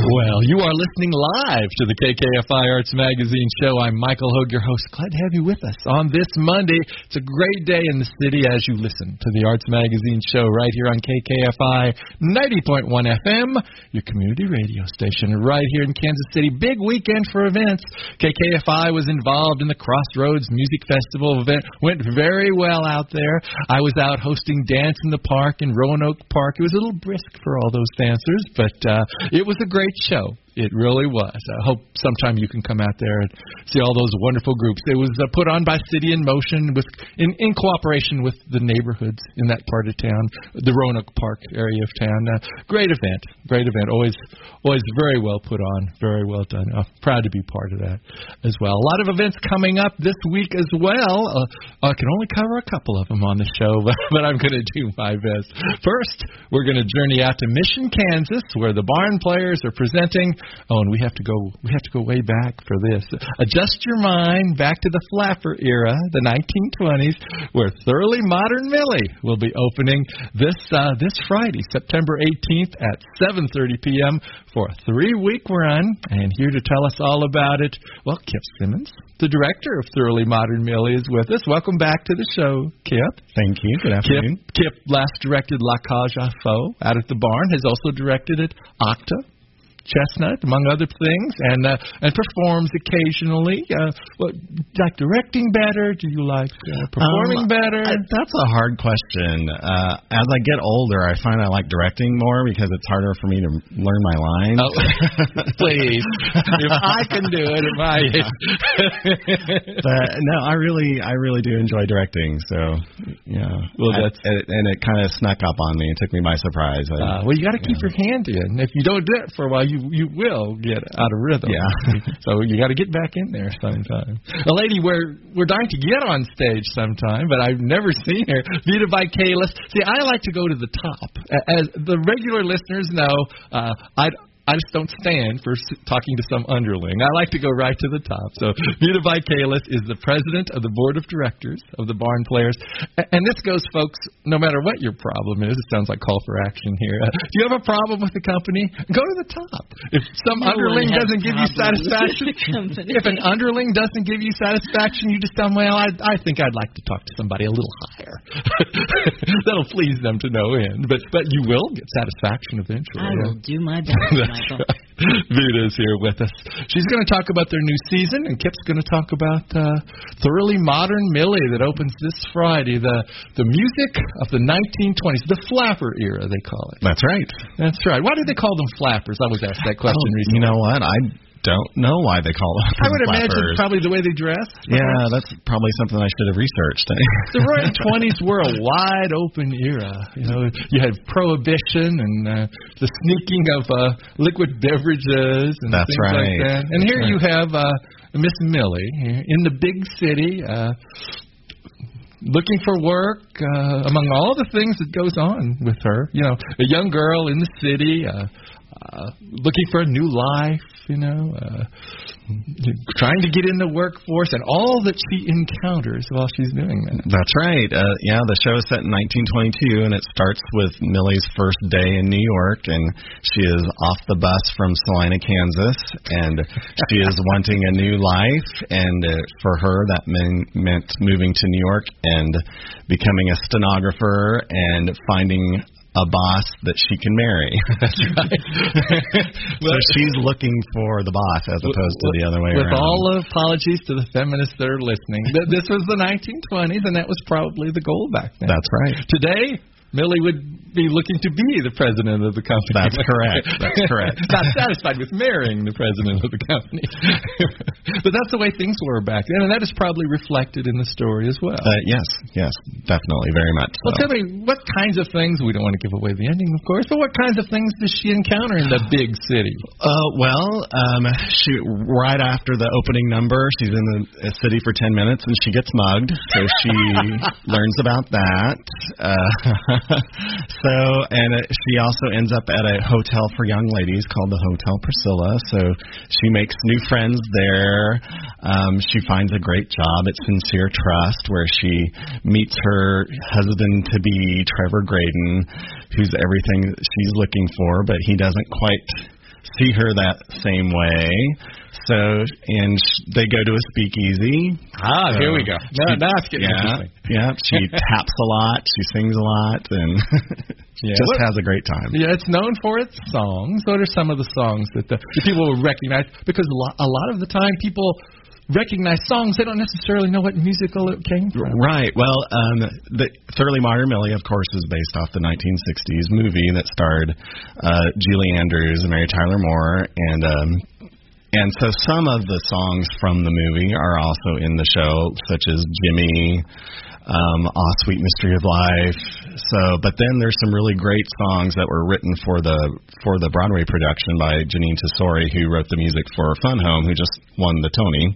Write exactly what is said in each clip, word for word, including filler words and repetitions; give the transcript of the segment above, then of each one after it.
Well, you are listening live to the K K F I Arts Magazine show. I'm Michael Hogue, your host. Glad to have you with us on this Monday. It's a great day in the city as you listen to the Arts Magazine show right here on K K F I ninety point one F M, your community radio station right here in Kansas City. Big weekend for events. K K F I was involved in the Crossroads Music Festival event. Went very well out there. I was out hosting Dance in the Park in Roanoke Park. It was a little brisk for all those dancers, but uh, it was a great show. It really was. I hope sometime you can come out there and see all those wonderful groups. It was uh, put on by City in Motion with in, in cooperation with the neighborhoods in that part of town, the Roanoke Park area of town. Uh, great event. Great event. Always always very well put on. Very well done. Uh, proud to be part of that as well. A lot of events coming up this week as well. Uh, I can only cover a couple of them on the show, but, but I'm going to do my best. First, we're going to journey out to Mission, Kansas, where the Barn Players are presenting. Oh, and we have to go. We have to go way back for this. Adjust your mind back to the Flapper era, the nineteen twenties, where Thoroughly Modern Millie will be opening this uh, this Friday, September eighteenth at seven thirty p.m. for a three-week run. And here to tell us all about it, well, Kip Simmons, the director of Thoroughly Modern Millie, is with us. Welcome back to the show, Kip. Thank you. Good afternoon. Kip, Kip last directed La Cage aux Folles out at the Barn. Has also directed at Octa, Chestnut, among other things, and uh, and performs occasionally. Uh, what, do you like directing better? Do you like uh, performing um, better? I, that's a hard question. Uh, as I get older, I find I like directing more because it's harder for me to learn my lines. Oh, please, if I can do it, if I. But no, I really, I really do enjoy directing. So yeah, well, that's I, and it kind of snuck up on me. It took me by surprise. I, uh, well, you got to keep know. your hand in. If you don't do it for a while, you you will get out of rhythm. Yeah. So you got to get back in there sometime. A lady we're we're dying to get on stage sometime, but I've never seen her. Vita Vaikalis. See, I like to go to the top. As the regular listeners know, uh, I. I just don't stand for talking to some underling. I like to go right to the top. So Vita Vaikalis is the president of the board of directors of the Barn Players. And this goes, folks, no matter what your problem is. It sounds like call for action here. Uh, do you have a problem with the company? Go to the top. If some no underling doesn't give you satisfaction, if an underling doesn't give you satisfaction, you just tell them, well, I, I think I'd like to talk to somebody a little higher. That'll please them to no end. But but you will get satisfaction eventually. I will do my best. Right. Vita's here with us. She's going to talk about their new season, and Kip's going to talk about uh, Thoroughly Modern Millie that opens this Friday. The the music of the nineteen twenties, the Flapper era, they call it. That's right. That's right. Why do they call them flappers? I was asked that question oh, recently. You know what? I don't know why they call them I would flappers. imagine probably the way they dress. Yeah, that's probably something I should have researched. The roaring twenties were a wide open era. You know, you had prohibition and uh, the sneaking of uh, liquid beverages and that's things right. like that. And that's here right. you have uh, Miss Millie in the big city, uh, looking for work, uh, among all the things that goes on with her. You know, a young girl in the city, uh, uh, looking for a new life, you know, uh, trying to get in the workforce and all that she encounters while she's doing that. That's right. Uh, yeah, the show is set in nineteen twenty-two, and it starts with Millie's first day in New York, and she is off the bus from Salina, Kansas, and she is wanting a new life, and uh, for her that mean, meant moving to New York and becoming a stenographer and finding a boss that she can marry. That's right. So she's looking for the boss as opposed to the other way with around. With all apologies to the feminists that are listening, this was the nineteen twenties, and that was probably the goal back then. That's right. Today, Millie would be looking to be the president of the company. That's correct. That's correct. Not satisfied with marrying the president of the company. But that's the way things were back then, and that is probably reflected in the story as well. Uh, yes, yes, definitely, very much so. Well, tell me, what kinds of things, we don't want to give away the ending, of course, but what kinds of things does she encounter in the big city? Uh, well, um, she right after the opening number, she's in the city for ten minutes, and she gets mugged, so she learns about that. Uh, so, and uh, she also ends up at a hotel for young ladies called the Hotel Priscilla. So she makes new friends there. Um, she finds a great job at Sincere Trust, where she meets her husband-to-be, Trevor Graydon, who's everything she's looking for, but he doesn't quite see her that same way. So, and sh- they go to a speakeasy. Ah, so here we go. Now, now it's getting yeah, interesting. Yeah, she taps a lot, she sings a lot, and yeah. just what, has a great time. Yeah, it's known for its songs. What are some of the songs that the, the people will recognize? Because a lot, a lot of the time, people recognize songs, they don't necessarily know what musical it came from. Right. Well, um, the Thoroughly Modern Millie, of course, is based off the nineteen sixties movie that starred uh, Julie Andrews and Mary Tyler Moore, and um, and so some of the songs from the movie are also in the show, such as Jimmy, um, Aw, Sweet Mystery of Life. So, but then there's some really great songs that were written for the for the Broadway production by Janine Tesori, who wrote the music for Fun Home, who just won the Tony.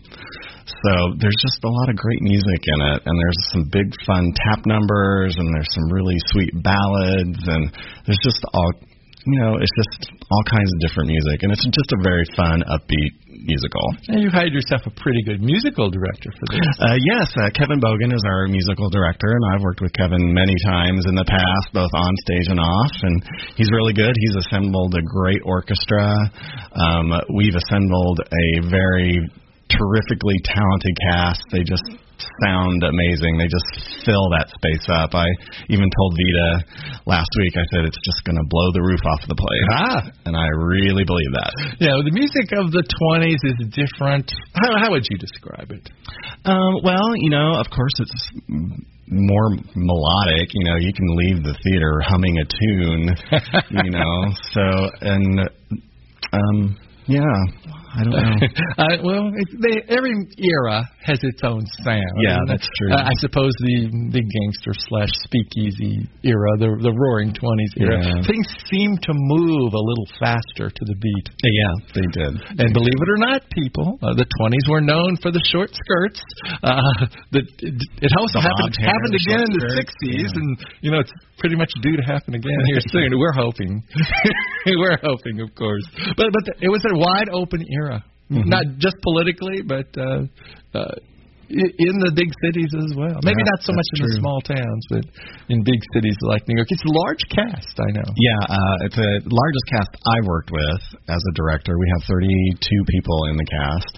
So there's just a lot of great music in it, and there's some big fun tap numbers, and there's some really sweet ballads, and there's just all, you know, it's just all kinds of different music, and it's just a very fun, upbeat musical. And you hired yourself a pretty good musical director for this. Uh, yes, uh, Kevin Bogan is our musical director, and I've worked with Kevin many times in the past, both on stage and off, and he's really good. He's assembled a great orchestra. Um, we've assembled a very terrifically talented cast. They just sound amazing. They just fill that space up. I even told Vita last week, I said, it's just going to blow the roof off the place. Ah. And I really believe that. Yeah, the music of the twenties is different. How, how would you describe it? Um, well, you know, of course it's more melodic. You know, you can leave the theater humming a tune, you know. So, and, um, yeah. I don't know. uh, well, it, they, every era has its own sound. Yeah, and, that's true. Uh, I suppose the the gangster slash speakeasy era, the the Roaring Twenties era, Yeah. things seem to move a little faster to the beat. Yeah, they did. And believe it or not, people, uh, the twenties were known for the short skirts. Uh, the, it, it also The happened, bobbed hair, happened again in the short skirts, sixties, yeah. and you know it's pretty much due to happen again here soon. We're hoping. We're hoping, of course. But but the, it was a wide open era. Mm-hmm. Not just politically, but uh, uh, in the big cities as well. Maybe yeah, not so much in true. the small towns, but in big cities like New York. It's a large cast, I know. Yeah, uh, it's the largest cast I've worked with as a director. We have thirty-two people in the cast.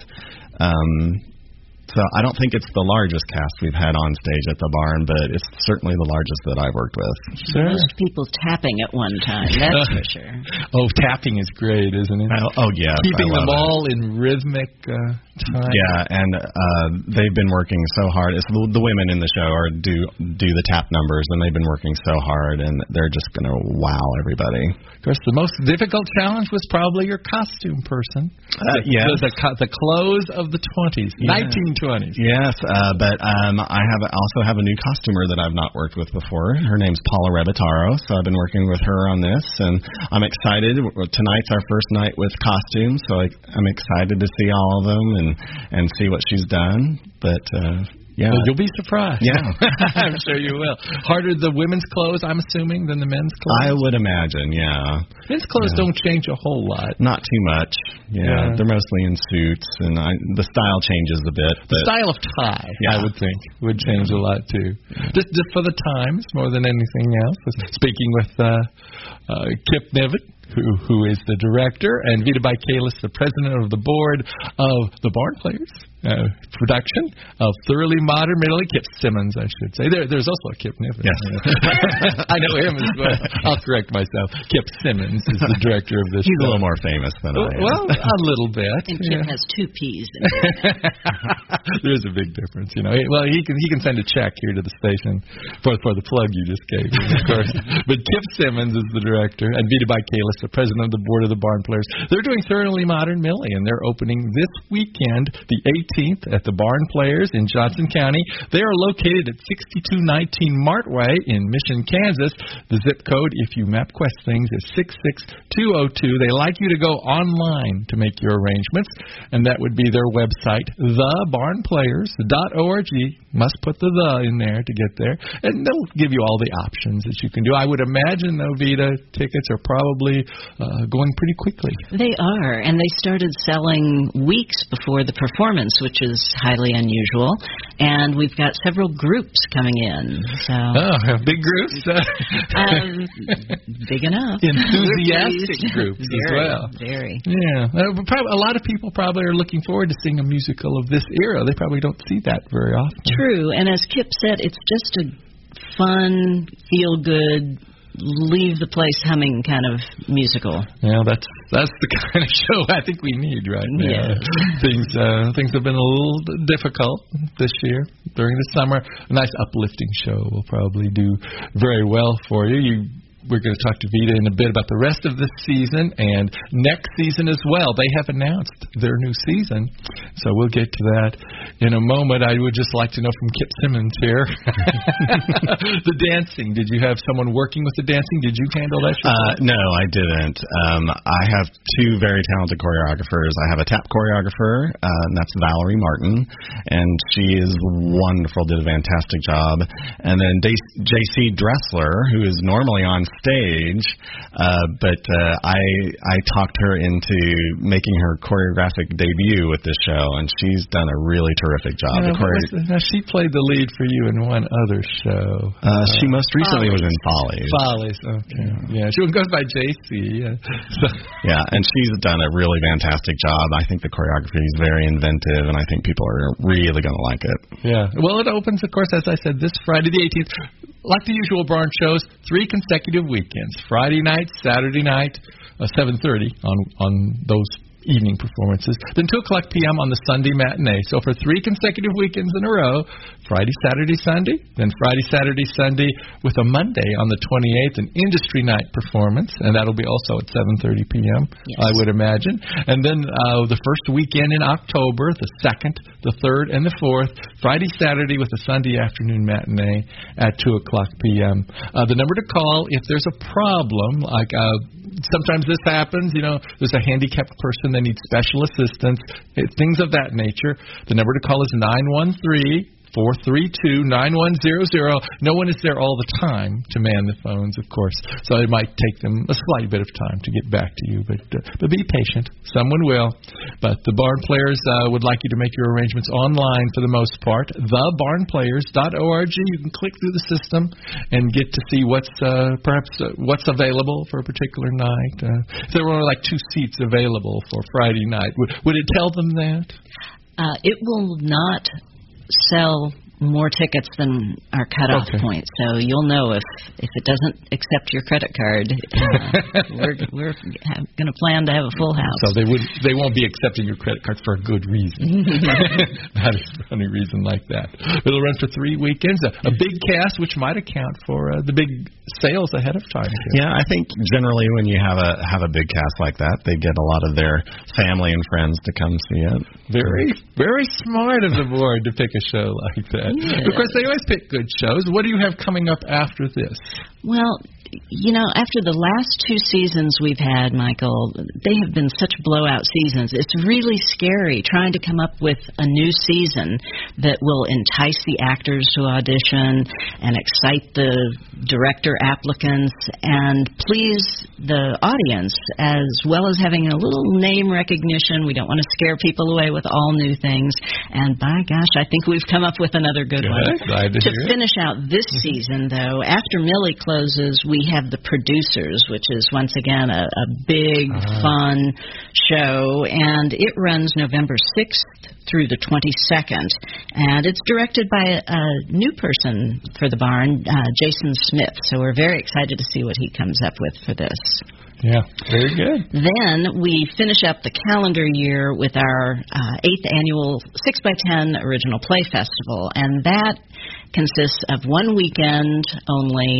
Um, so I don't think it's the largest cast we've had on stage at the barn, but it's certainly the largest that I've worked with. Sure. Most people tapping at one time, that's for sure. Oh, tapping is great, isn't it? Oh, oh yeah. Keeping I love them it. all in rhythmic uh, time. Yeah, and uh, they've been working so hard. It's the, the women in the show are do do the tap numbers, and they've been working so hard, and they're just going to wow everybody. Of course, the most difficult challenge was probably your costume person. Uh, yes. The, the, the clothes of the twenties, Yeah. nineteen twenties. Yes, uh, but um, I have also have a new costumer that I've not worked with before. Her name's Paula Rebitaro, so I've been working with her on this, and I'm excited. Tonight's our first night with costumes, so I, I'm excited to see all of them and, and see what she's done. But uh, yeah, Well, you'll be surprised. Yeah. I'm sure you will. Harder the women's clothes, I'm assuming, than the men's clothes? I would imagine, yeah. Men's clothes Yeah. don't change a whole lot. Not too much. Yeah, Yeah. they're mostly in suits, and I, the style changes a bit. The But style of tie, Yeah. I would think, would change a lot, too. Just, just for the times, more than anything else. Speaking with uh, uh, Kip Niven, who who is the director, and Vita Baikalis, the president of the board of the Barn Players uh, production of Thoroughly Modern Millie. Kip Simmons, I should say. There, there's also a Kip Niven. Yes. I know him as well. I'll correct myself. Kip Simmons is the director of this he's show. a little more famous than I am. Well, a little bit. And Kip yeah. has two P's in it. There's a big difference, you know. He- Well, he can he can send a check here to the station for for the plug you just gave me, of course. But Kip Simmons is the director, and Vita Baikalis, the president of the board of the Barn Players. They're doing Thoroughly Modern Millie, and they're opening this weekend, the eighteenth, at the Barn Players in Johnson County. They are located at sixty-two nineteen Martway in Mission, Kansas. The zip code, if you MapQuest things, is six six two oh two. They like you to go online to make your arrangements, and that would be their website, the barn players dot org. Must put the the in there to get there, and they'll give you all the options that you can do. I would imagine, though, Vita, tickets are probably uh, going pretty quickly. They are, and they started selling weeks before the performance, which is highly unusual. And we've got several groups coming in. So oh, big groups, um, big enough, enthusiastic groups very, as well. Very, yeah. Uh, probably, a lot of people probably are looking forward to seeing a musical of this era. They probably don't see that very often. True, and as Kip said, it's just a fun, feel-good, leave the place humming kind of musical. Yeah, that's that's the kind of show I think we need right now. Yes. Things uh, things have been a little difficult this year during the summer. A nice uplifting show will probably do very well for you. You We're going to talk to Vita in a bit about the rest of this season and next season as well. They have announced their new season, so we'll get to that in a moment. I would just like to know from Kip Simmons here. The dancing. Did you have someone working with the dancing? Did you handle that? Uh, no, I didn't. Um, I have two very talented choreographers. I have a tap choreographer, uh, and that's Valerie Martin, and she is wonderful, did a fantastic job. And then J C Dressler, who is normally on stage, uh, but uh, I I talked her into making her choreographic debut with this show, and she's done a really terrific job. Yeah, the chore- the, now she played the lead for you in one other show. uh, she most recently Follies. was in Follies. Follies, okay. Yeah, she goes by J C. Yeah. So. Yeah, and she's done a really fantastic job. I think the choreography is very inventive, and I think people are really going to like it. Yeah. Well, it opens, of course, as I said, this Friday the eighteenth. Like the usual barn shows, three consecutive weekends. Friday night, Saturday night, uh, seven thirty on on those evening performances. Then two o'clock p.m. on the Sunday matinee. So for three consecutive weekends in a row, Friday, Saturday, Sunday, then Friday, Saturday, Sunday, with a Monday on the twenty-eighth, an industry night performance, and that'll be also at seven thirty p.m., yes. I would imagine. And then uh, the first weekend in October, the second, the third, and the fourth, Friday, Saturday, with a Sunday afternoon matinee at two o'clock p.m. Uh, the number to call if there's a problem, like uh, sometimes this happens, you know, there's a handicapped person that needs special assistance, things of that nature. The number to call is nine one three, four three two, nine one zero zero. No one is there all the time to man the phones, of course, so it might take them a slight bit of time to get back to you, but uh, but be patient. Someone will. But the Barn Players uh, would like you to make your arrangements online for the most part. the barn players dot org. You can click through the system and get to see what's uh, perhaps uh, what's available for a particular night. Uh, if there were only like two seats available for Friday night, would, would it tell them that? Uh, it will not sell more tickets than our cutoff Okay. point, so you'll know if if it doesn't accept your credit card. Uh, we're we're going to plan to have a full house. So they would they won't be accepting your credit card for a good reason. Not for any reason like that. It'll run for three weekends. A, a big cast, which might account for uh, the big sales ahead of time. Yeah, I think generally when you have a have a big cast like that, they get a lot of their family and friends to come see it. Very, very smart of the board to pick a show like that. Yeah. Of course, they always pick good shows. What do you have coming up after this? Well, you know, after the last two seasons we've had, Michael, they have been such blowout seasons. It's really scary trying to come up with a new season that will entice the actors to audition and excite the director applicants and please the audience, as well as having a little name recognition. We don't want to scare people away with all new things. And by gosh, I think we've come up with another good, Good. one. Glad to To hear it. finish out this season, though, after Millie closes, we have The Producers, which is once again a, a big, Uh-huh. fun show, and it runs November sixth through the twenty-second, and it's directed by a, a new person for the barn, uh, Jason Smith, so we're very excited to see what he comes up with for this. Yeah, very good. Then we finish up the calendar year with our uh, eighth annual six by ten Original Play Festival, and that consists of one weekend only,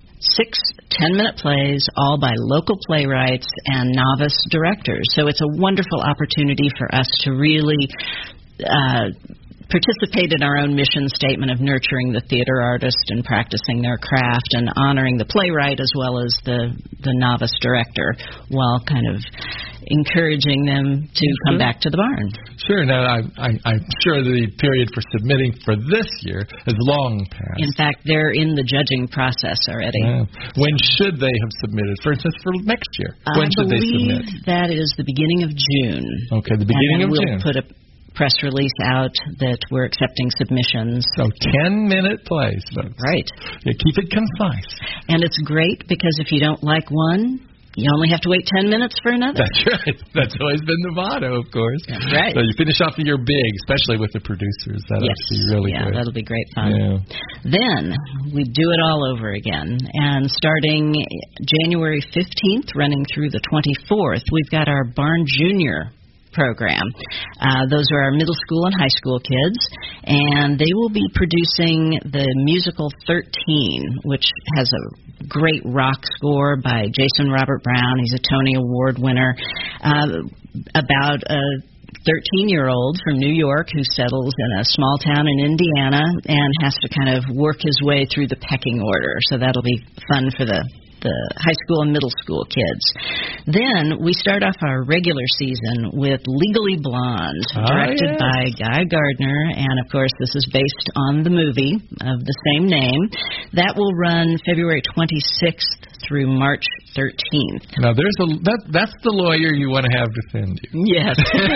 six ten-minute plays, all by local playwrights and novice directors. So it's a wonderful opportunity for us to really uh, participate in our own mission statement of nurturing the theater artist and practicing their craft and honoring the playwright as well as the, the novice director while kind of encouraging them to come sure. back to the barn. Sure. Now, I, I, I'm sure the period for submitting for this year is long past. In fact, they're in the judging process already. Yeah. When should they have submitted? For instance, for next year, when I should they submit? that is the beginning of June. Okay, the beginning and of we'll June. We'll put a press release out that we're accepting submissions. So ten-minute plays, folks. Right. Yeah, keep it concise. And it's great because if you don't like one, you only have to wait ten minutes for another. That's right. That's always been the motto, of course. That's right. So you finish off the year big, especially with the producers. That'll yes. be really yeah, good. that'll be great fun. Yeah. Then we do it all over again. And starting January fifteenth, running through the twenty-fourth, we've got our Barn Junior program. Uh, those are our middle school and high school kids, and they will be producing the musical thirteen, which has a great rock score by Jason Robert Brown. He's a Tony Award winner, uh, about a thirteen-year-old from New York who settles in a small town in Indiana and has to kind of work his way through the pecking order. So that'll be fun for the the high school and middle school kids. Then we start off our regular season with Legally Blonde, oh, directed yes. by Guy Gardner, and of course this is based on the movie of the same name. That will run February twenty-sixth through March thirteenth. Now there's a that, that's the lawyer you want to have defend you. Yes,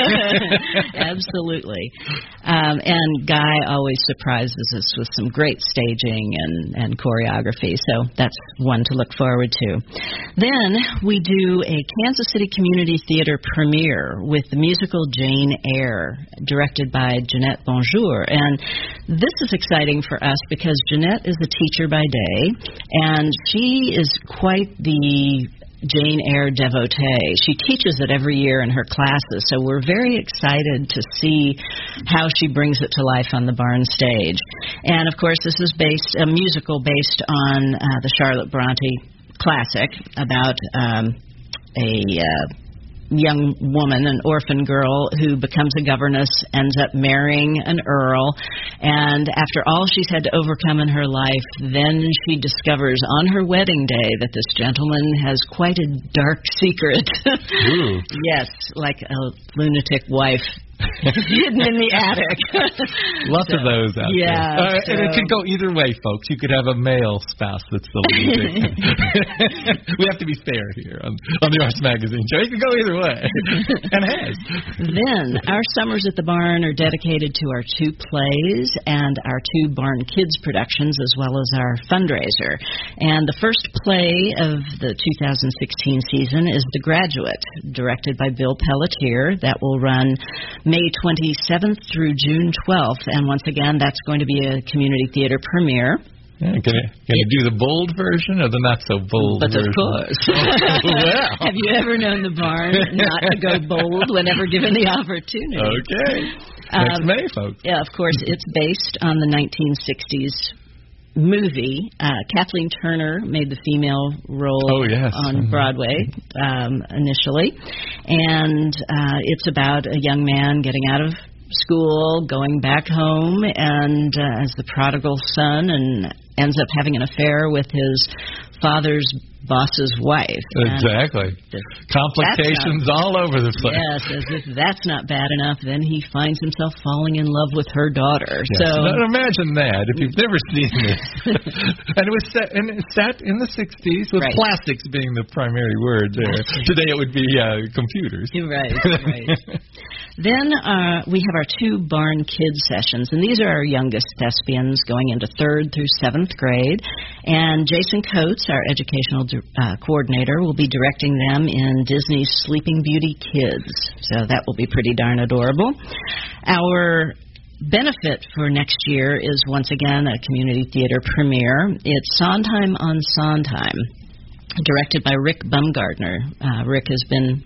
absolutely. Um, and Guy always surprises us with some great staging and, and choreography, so that's one to look forward to. Then we do a Kansas City Community Theater premiere with the musical Jane Eyre, directed by Jeanette Bonjour. And this is exciting for us because Jeanette is a teacher by day, and she is quite the Jane Eyre devotee. She teaches it every year in her classes, so we're very excited to see how she brings it to life on the Barn stage. And of course, this is based a musical based on uh, the Charlotte Bronte classic about um, a uh, young woman, an orphan girl who becomes a governess, ends up marrying an earl, and after all she's had to overcome in her life, then she discovers on her wedding day that this gentleman has quite a dark secret. Yes, like a lunatic wife hidden in the attic. Lots so, of those out yeah, there. Uh, so. And it could go either way, folks. You could have a male spouse that's the lunatic. We have to be fair here on, on the Arts Magazine show. It could go either way. And has. Then, our Summers at the Barn are dedicated to our two plays and our two Barn Kids productions, as well as our fundraiser. And the first play of the two thousand sixteen season is The Graduate, directed by Bill Pelletier. That will run May twenty-seventh through June twelfth, and once again, that's going to be a community theater premiere. Yeah, can you, can you do the bold version or the not so bold but version? Of course. Well. Have you ever known the Barn not to go bold whenever given the opportunity? Okay. Next Um, May, folks. Yeah, of course, it's based on the nineteen sixties movie. Uh, Kathleen Turner made the female role oh, yes. on mm-hmm. Broadway um, initially, and uh, it's about a young man getting out of school, going back home, and uh, as the prodigal son, and ends up having an affair with his father's boss's wife. Exactly. Complications not, all over the place. Yes, as if that's not bad enough, then he finds himself falling in love with her daughter. Yes. So now, imagine that if you've never seen this. And it was set, and it set in the sixties with right. plastics being the primary word there. Today it would be uh, computers. Right, right. Then uh, we have our two Barn Kids sessions, and these are our youngest thespians going into third through seventh grade. And Jason Coates, our educational uh, coordinator, will be directing them in Disney's Sleeping Beauty Kids. So that will be pretty darn adorable. Our benefit for next year is once again a community theater premiere. It's Sondheim on Sondheim, directed by Rick Bumgardner. Uh, Rick has been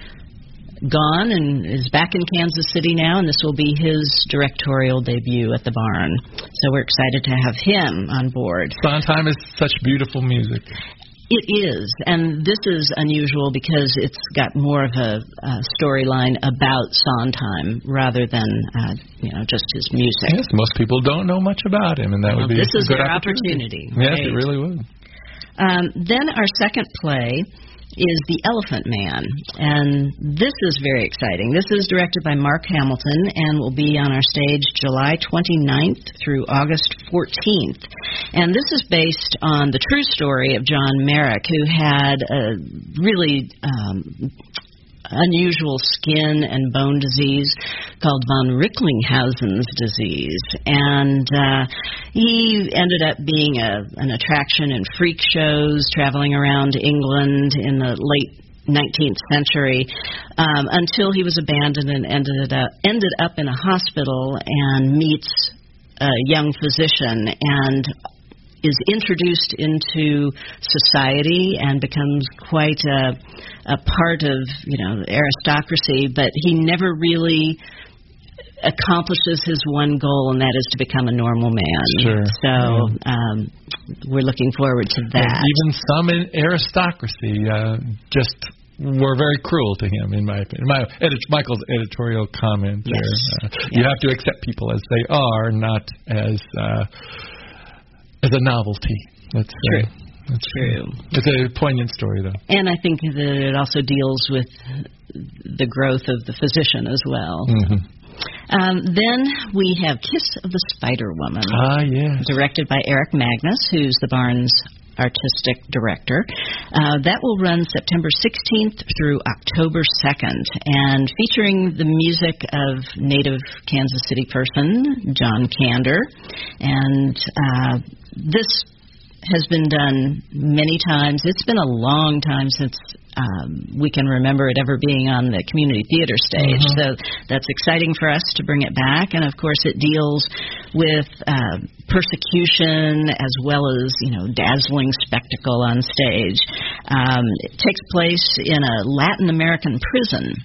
gone and is back in Kansas City now, and this will be his directorial debut at the Barn. So we're excited to have him on board. Sondheim is such beautiful music. It is, and this is unusual because it's got more of a, a storyline about Sondheim rather than uh, you know just his music. Yes, most people don't know much about him, and that well, would be this a is good their opportunity. opportunity. Yes, right. it really would. Um, then our second play is The Elephant Man, and this is very exciting. This is directed by Mark Hamilton and will be on our stage July twenty-ninth through August fourteenth. And this is based on the true story of John Merrick, who had a really um, unusual skin and bone disease called von Recklinghausen's disease. And uh, he ended up being a, an attraction in freak shows, traveling around England in the late nineteenth century, um, until he was abandoned and ended up, ended up in a hospital and meets a young physician and is introduced into society and becomes quite a, a part of, you know, aristocracy, but he never really accomplishes his one goal, and that is to become a normal man. Sure. So yeah. um, we're looking forward to that. And even some in aristocracy uh, just were very cruel to him, in my opinion. My, edit- Michael's editorial comment yes. there. Uh, yeah. You have to accept people as they are, not as uh, as a novelty. That's true. Uh, that's true. It's a poignant story, though. And I think that it also deals with the growth of the physician as well. Mm-hmm. Um, then we have Kiss of the Spider Woman. Ah, yes. Directed by Eric Magnus, who's the Barnes artistic director. Uh, that will run September sixteenth through October second, and featuring the music of native Kansas City person, John Kander. And uh, this has been done many times. It's been a long time since um, we can remember it ever being on the community theater stage. Mm-hmm. So that's exciting for us to bring it back. And of course, it deals with uh, persecution as well as, you know, dazzling spectacle on stage. Um, it takes place in a Latin American prison.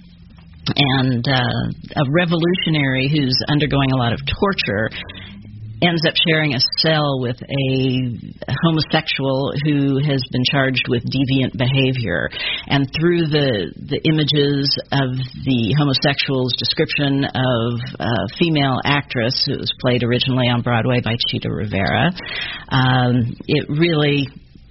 And uh, a revolutionary who's undergoing a lot of torture ends up sharing a cell with a homosexual who has been charged with deviant behavior. And through the the images of the homosexual's description of a female actress who was played originally on Broadway by Chita Rivera, um, it really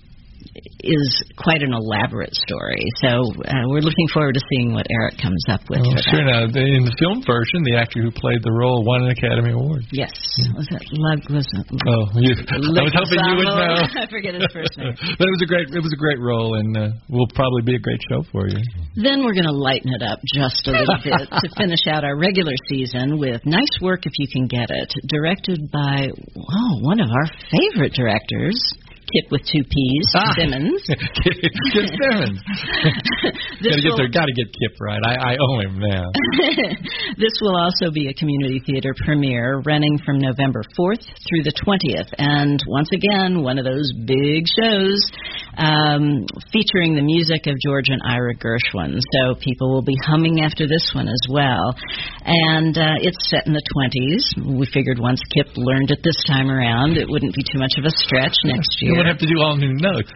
is quite an elaborate story. So uh, we're looking forward to seeing what Eric comes up with. Oh, for sure. that. Now, the, in the film version, the actor who played the role won an Academy Award. Yes. Was that Lug? Was it, oh, you, I was hoping you would know. I forget his first name. But it was a great, it was a great role, and uh, will probably be a great show for you. Then we're going to lighten it up just a little bit to finish out our regular season with Nice Work If You Can Get It, directed by oh one of our favorite directors, Kip with two P's, ah. Simmons. Kip Simmons. gotta get there, gotta get Kip right. I, I owe him now. This will also be a community theater premiere running from November fourth through the twentieth. And once again, one of those big shows um, featuring the music of George and Ira Gershwin. So people will be humming after this one as well. And uh, it's set in the twenties. We figured once Kip learned it this time around, it wouldn't be too much of a stretch next year. You wouldn't have to do all new notes.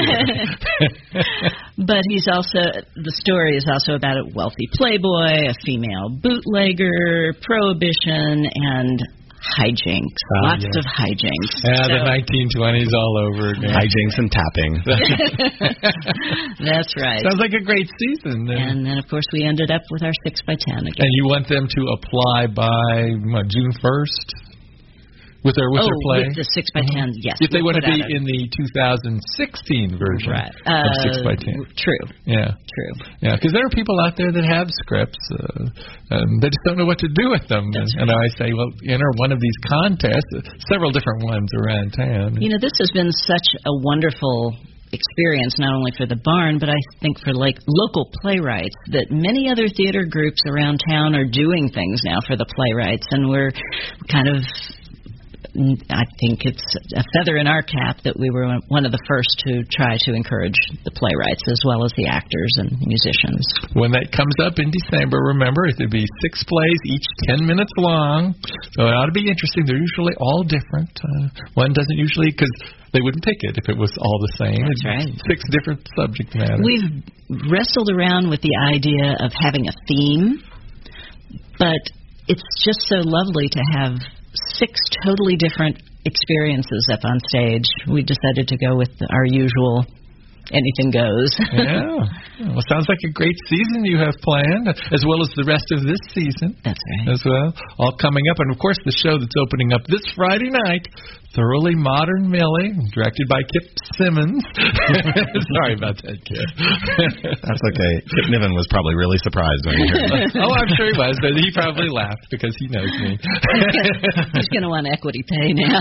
But he's also, the story is also about a wealthy playboy, a female bootlegger, prohibition, and hijinks. Ah, Lots yeah. of hijinks. Yeah, so, the nineteen twenties all over again. Hijinks and tapping. That's right. Sounds like a great season. Then. And then, of course, we ended up with our six by ten again. And you want them to apply by, what, June first? With their with oh, their play? with the six by ten, mm-hmm. yes. If they we'll want to be a, in the two thousand sixteen version right. of uh, six by ten. True. Yeah. True. Yeah, because there are people out there that have scripts, uh, and they just don't know what to do with them. That's and, right. and I say, well, enter one of these contests, several different ones around town. You know, this has been such a wonderful experience, not only for the barn, but I think for like local playwrights, that many other theater groups around town are doing things now for the playwrights, and we're kind of I think it's a feather in our cap that we were one of the first to try to encourage the playwrights as well as the actors and musicians. When that comes up in December, remember, it would be six plays, each ten minutes long. So it ought to be interesting. They're usually all different. Uh, one doesn't usually, because they wouldn't pick it if it was all the same. That's right. Six different subject matters. We've wrestled around with the idea of having a theme, but it's just so lovely to have six totally different experiences up on stage. We decided to go with our usual anything goes. Yeah. Well, sounds like a great season you have planned, as well as the rest of this season. That's right. As well. All coming up. And, of course, the show that's opening up this Friday night, Thoroughly Modern Millie, directed by Kip Simmons. Sorry about that, Kip. That's okay. Kip Niven was probably really surprised when he heard that. Oh, I'm sure he was, but he probably laughed because he knows me. He's going to want equity pay now.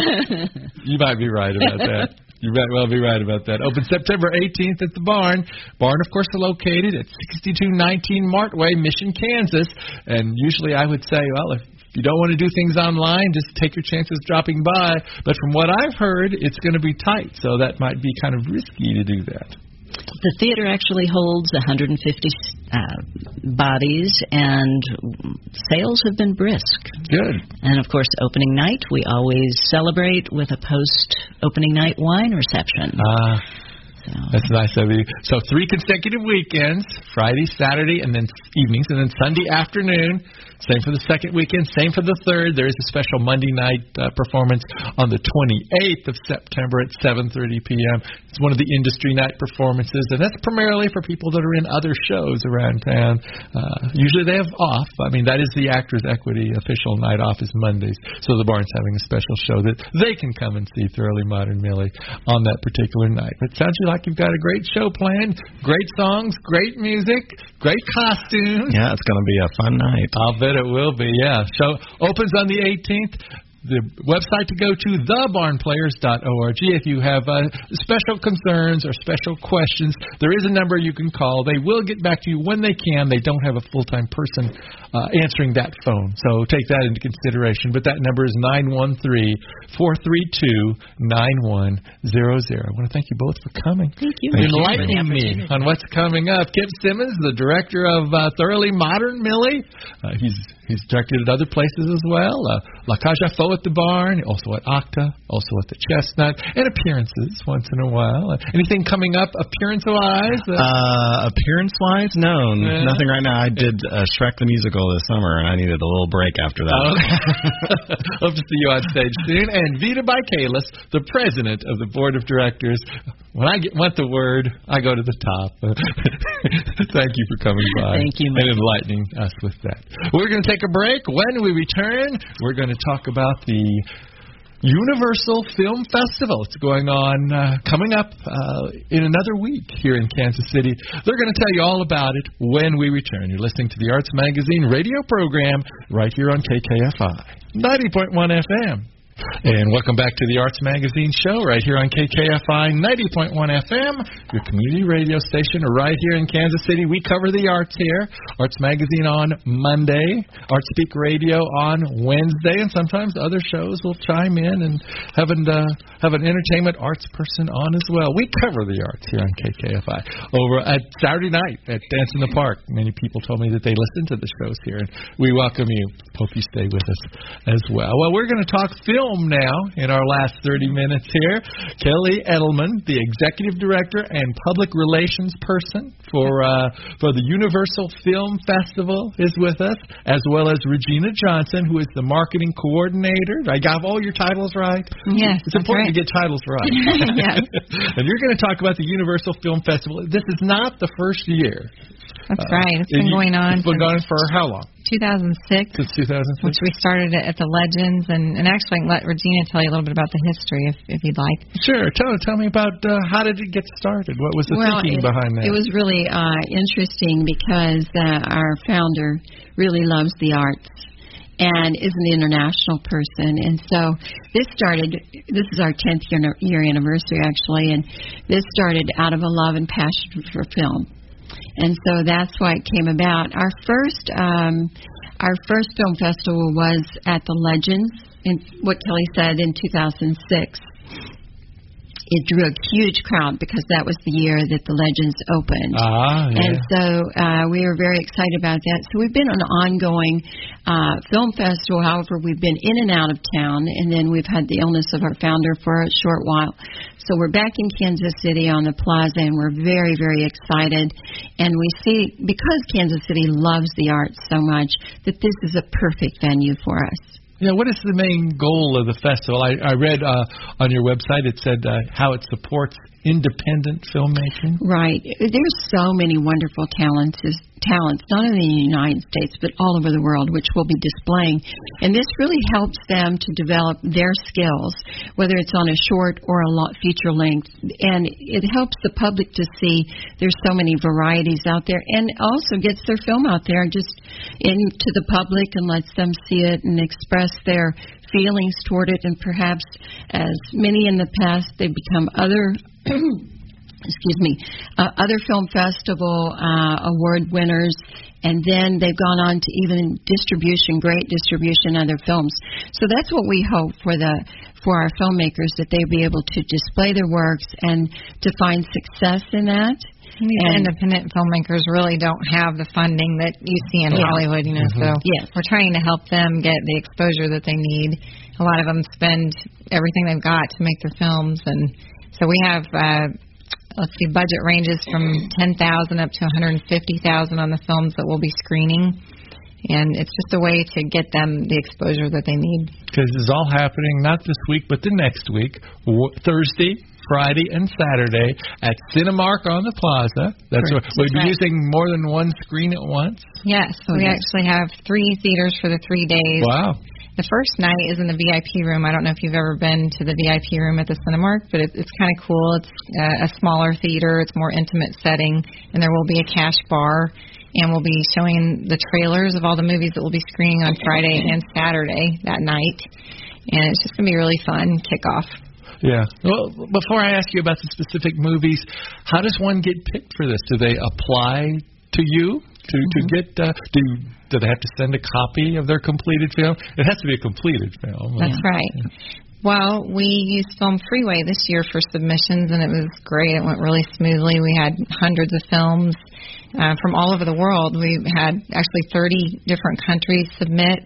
You might be right about that. You might well be right about that. Open September eighteenth at the Barn. Barn, of course, located at sixty-two nineteen Martway, Mission, Kansas. And usually I would say, well, if you don't want to do things online, just take your chances dropping by. But from what I've heard, it's going to be tight, so that might be kind of risky to do that. The theater actually holds one hundred fifty uh, bodies, and sales have been brisk. Good. And, of course, opening night, we always celebrate with a post-opening night wine reception. Ah. So. That's nice of you. So three consecutive weekends, Friday, Saturday, and then evenings, and then Sunday afternoon. Same for the second weekend, same for the third. There is a special Monday night uh, performance on the twenty-eighth of September at seven thirty p.m. It's one of the industry night performances, and that's primarily for people that are in other shows around town. Uh, usually they have off. I mean, that is the Actors Equity official night off is Mondays, so the Barn's having a special show that they can come and see Thoroughly Modern Millie on that particular night. But it sounds like you've got a great show planned, great songs, great music, great costumes. Yeah, it's going to be a fun night. I'll bet it will be, yeah. Show opens on the eighteenth. The website to go to, the barn players dot org. If you have uh, special concerns or special questions, there is a number you can call. They will get back to you when they can. They don't have a full-time person uh, answering that phone, so take that into consideration. But that number is nine one three, four three two, nine one zero zero. I want to thank you both for coming. Thank you. Thank enlightening me on what's coming up. Kip Simmons, the director of uh, Thoroughly Modern Millie. Uh, he's He's directed at other places as well. Uh, La Cage aux Folles at the Barn, also at Octa, also at the Chestnut, and appearances once in a while. Uh, anything coming up appearance-wise? Uh, uh, appearance-wise? No, yeah. Nothing right now. I did uh, Shrek the Musical this summer, and I needed a little break after that. Oh. Hope to see you on stage soon. And Vita Bikalis, the president of the board of directors. When I get, want the word, I go to the top. Thank you for coming by. Thank you, and enlightening us with that. We're going to take a break. When we return, we're going to talk about the Universal Film Festival. It's going on, uh, coming up uh, in another week here in Kansas City. They're going to tell you all about it when we return. You're listening to the Arts Magazine radio program right here on K K F I ninety point one F M. And welcome back to the Arts Magazine show right here on K K F I ninety point one F M, your community radio station right here in Kansas City. We cover the arts here. Arts Magazine on Monday, Arts Speak Radio on Wednesday, and sometimes other shows will chime in and have an, uh, have an entertainment arts person on as well. We cover the arts here on K K F I. Over at Saturday night at Dance in the Park, many people told me that they listen to the shows here, and we welcome you. Hope you stay with us as well. Well, we're going to talk film now in our last thirty minutes here. Kelly Edelman, the executive director and public relations person for uh, for the Universal Film Festival, is with us, as well as Regina Johnson, who is the marketing coordinator. I got all your titles right? Yes, it's important right. to get titles right. Yes. And you're going to talk about the Universal Film Festival. This is not the first year. That's uh, right. It's been you, going on. It's been going for how long? two thousand six. Since two thousand six. Which we started at the Legends, and, and actually I can let Regina tell you a little bit about the history if, if you'd like. Sure. Tell tell me about uh, how did it get started? What was the well, thinking it, behind that? It was really uh, interesting because uh, our founder really loves the arts and is an international person. And so this started, this is our tenth year, year anniversary actually, and this started out of a love and passion for film. And so that's why it came about. Our first um, our first film festival was at the Legends in what Kelly said in two thousand six. It drew a huge crowd because that was the year that the Legends opened. Ah, yeah. And so uh, we were very excited about that. So we've been on an ongoing uh, film festival. However, we've been in and out of town, and then we've had the illness of our founder for a short while. So we're back in Kansas City on the plaza, and we're very, very excited. And we see, because Kansas City loves the arts so much, that this is a perfect venue for us. Yeah, what is the main goal of the festival? I, I read uh, on your website it said uh, how it supports independent filmmaking. Right. There's so many wonderful talents, talents, not only in the United States, but all over the world, which we'll be displaying. And this really helps them to develop their skills, whether it's on a short or a lot feature length. And it helps the public to see there's so many varieties out there, and also gets their film out there just into the public and lets them see it and express their feelings toward it. And perhaps, as many in the past, they become other excuse me, uh, other film festival uh, award winners, and then they've gone on to even distribution, great distribution, other films. So that's what we hope for the for our filmmakers, that they be able to display their works and to find success in that. These and independent filmmakers really don't have the funding that you see in yeah. Hollywood, you know, Mm-hmm. so yes. we're trying to help them get the exposure that they need. A lot of them spend everything they've got to make their films, and so we have, uh, let's see, budget ranges from ten thousand dollars up to one hundred fifty thousand dollars on the films that we'll be screening. And it's just a way to get them the exposure that they need. Because this is all happening not this week, but the next week, w- Thursday, Friday, and Saturday at Cinemark on the Plaza. That's what we'll be right. using more than one screen at once. Yes, Oh, we yes. actually have three theaters for the three days. Wow. The first night is in the V I P room. I don't know if you've ever been to the V I P room at the Cinemark, but it, it's kind of cool. It's uh, a smaller theater. It's more intimate setting, and there will be a cash bar. And we'll be showing the trailers of all the movies that we'll be screening on Friday and Saturday that night. And it's just going to be really fun kickoff. Yeah. Well, before I ask you about the specific movies, how does one get picked for this? Do they apply to you to, to get, uh, do, do they have to send a copy of their completed film? It has to be a completed film. That's right. Well, we used Film Freeway this year for submissions, and it was great. It went really smoothly. We had hundreds of films uh, from all over the world. We had actually thirty different countries submit,